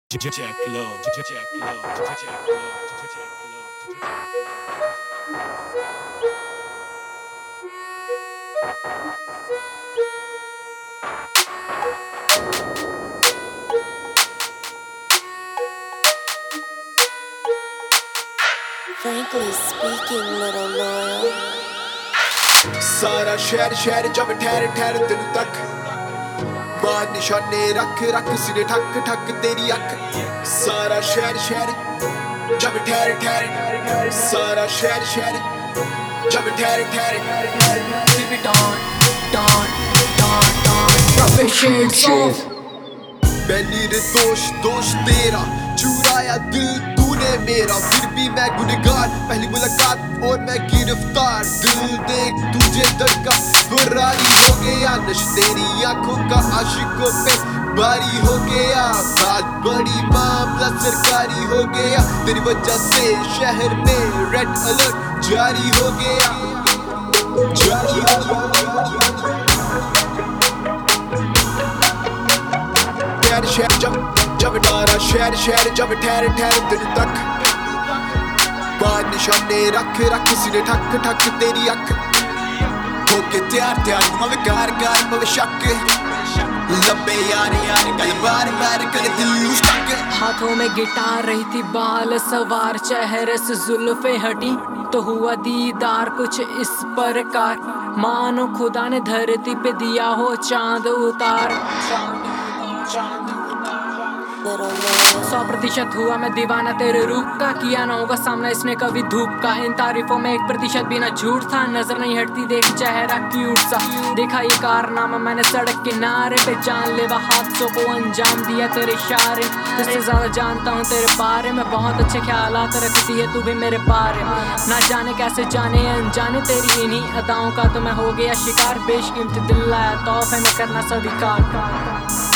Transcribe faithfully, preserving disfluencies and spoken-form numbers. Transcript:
Jack low, Jack low, Jack low, Frankly speaking, little loyal. सारा शहर शहर जब ठहर ठहर तेनू तक मार निशाने रख रख सिरे ठक ठक तेरी अख सारा शहर शहर जब ठहर ठहर सारा शहर शहर जब ठहर ठहर Keep it on, on, on, on. Profit shades off. मैंने रे दोष दोष तेरा चुराया दिल तूने मेरा फिर भी मैं गुनहगार पहली मुलाकात और मैं गिरफ्तार दिल देख तुझे धड़का फरारी हो गया नश तेरी आंखों का आशिकों पे बारी हो गया बात बड़ी मामला सरकारी हो गया तेरी वजह से शहर में रेड अलर्ट जारी हो गया जारी हो गया शहर जब जब डारा शहर शहर जब ठहर ठहर दिल तक बार निशाने रख रख सिरे ठक ठक तेरी अख होके तैयार तैयार मवे कार कार मवे शक लंबे यार यार कल बार बार कल दिल स्टक हाथों में गिटार रही थी बाल सवार चेहरे से जुल्फे हटी तो हुआ दीदार कुछ इस प्रकार मानो खुदा ने धरती पे दिया हो चांद उतार सौ प्रतिशत हुआ मैं दीवाना तेरे रूप का किया ना होगा सामना इसने कभी धूप का इन तारीफों में एक प्रतिशत भी ना झूठ था नजर नहीं हटती देख चेहरा क्यूट सा देखा ये कारनामा मैंने सड़क किनारे पे जानलेवा हादसों को अंजाम दिया तेरे इशारे तुझसे ज्यादा जानता हूँ तेरे बारे में बहुत अच्छे ख्यालात रखती है तू भी मेरे बारे ना जाने कैसे जाने अनजाने तेरी इन्हीं अदाओं का तो मैं हो गया शिकार बेशकीमती दिल लाया तोहफे में करना स्वीकार